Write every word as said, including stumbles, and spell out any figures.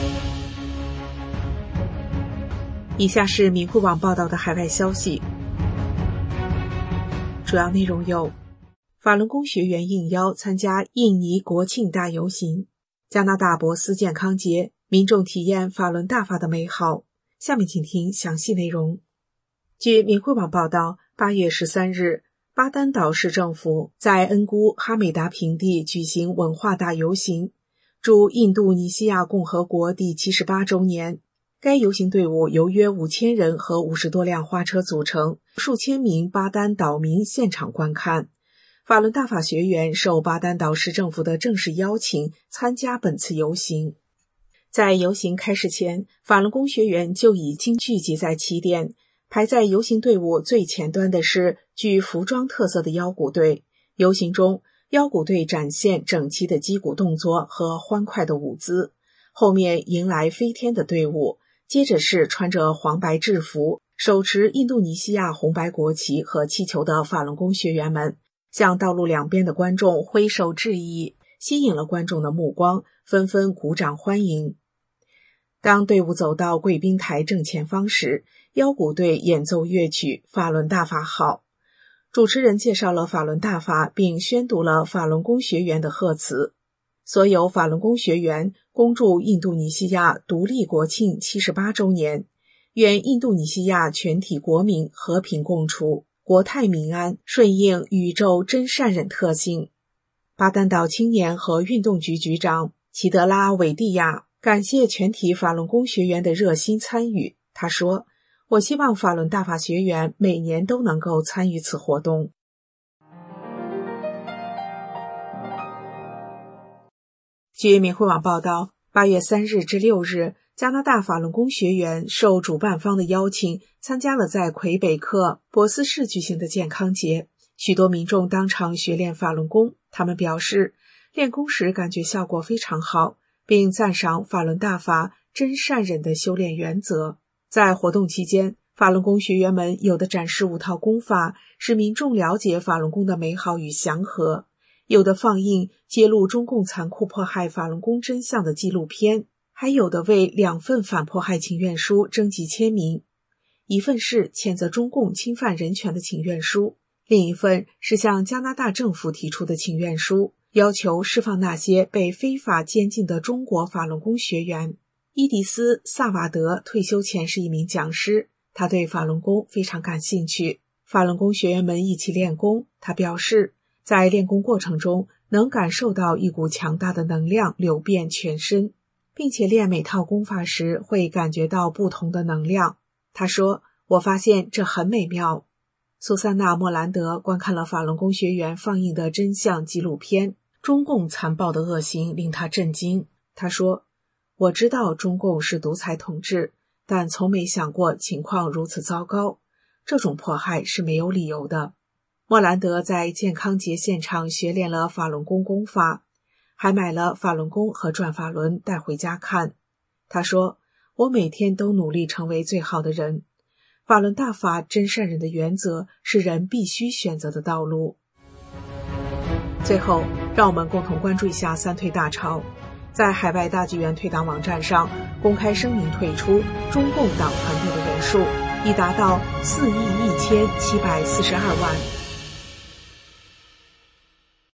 以下是明慧网报道的海外消息，主要内容有：法轮功学员应邀参加印尼国庆大游行；加拿大博斯健康节，民众体验法轮大法的美好。下面请听详细内容。据明慧网报道，八月十三日，巴丹岛市政府在恩姑哈美达平地举行文化大游行，祝印度尼西亚共和国第七十八周年。该游行队伍由约五千人和五十多辆花车组成，数千名巴丹岛民现场观看。法轮大法学员受巴丹岛市政府的正式邀请参加本次游行。在游行开始前，法轮功学员就已经聚集在起点。排在游行队伍最前端的是具服装特色的腰鼓队。游行中，腰鼓队展现整齐的击鼓动作和欢快的舞姿，后面迎来飞天的队伍。接着是穿着黄白制服、手持印度尼西亚红白国旗和气球的法轮功学员们，向道路两边的观众挥手致意，吸引了观众的目光，纷纷鼓掌欢迎。当队伍走到贵宾台正前方时，腰鼓队演奏乐曲《法轮大法好》，主持人介绍了法轮大法，并宣读了法轮功学员的贺词。所有法轮功学员恭祝印度尼西亚独立国庆七十八周年，愿印度尼西亚全体国民和平共处，国泰民安，顺应宇宙真善忍特性。巴丹岛青年和运动局局长齐德拉韦蒂亚感谢全体法轮功学员的热心参与。他说：“我希望法轮大法学员每年都能够参与此活动。”据明慧网报道，八月三日至六日，加拿大法轮功学员受主办方的邀请，参加了在魁北克博斯市举行的健康节。许多民众当场学练法轮功，他们表示，练功时感觉效果非常好，并赞赏法轮大法真善忍的修炼原则。在活动期间，法轮功学员们有的展示五套功法，使民众了解法轮功的美好与祥和；有的放映揭露中共残酷迫害法轮功真相的纪录片，还有的为两份反迫害请愿书征集签名。一份是谴责中共侵犯人权的请愿书，另一份是向加拿大政府提出的请愿书，要求释放那些被非法监禁的中国法轮功学员。伊迪丝·萨瓦德退休前是一名讲师，他对法轮功非常感兴趣。法轮功学员们一起练功，他表示，在练功过程中能感受到一股强大的能量流遍全身，并且练每套功法时会感觉到不同的能量。他说，我发现这很美妙。苏珊娜·莫兰德观看了法轮功学员放映的真相纪录片，中共残暴的恶行令他震惊。他说，我知道中共是独裁统治，但从没想过情况如此糟糕，这种迫害是没有理由的。莫兰德在健康节现场学练了法轮功功法，还买了法轮功和转法轮带回家看。他说，我每天都努力成为最好的人。法轮大法真善忍的原则是人必须选择的道路。最后，让我们共同关注一下三退大潮。在海外大纪元退党网站上公开声明退出中共党团队的人数已达到四亿一千七百四十二万。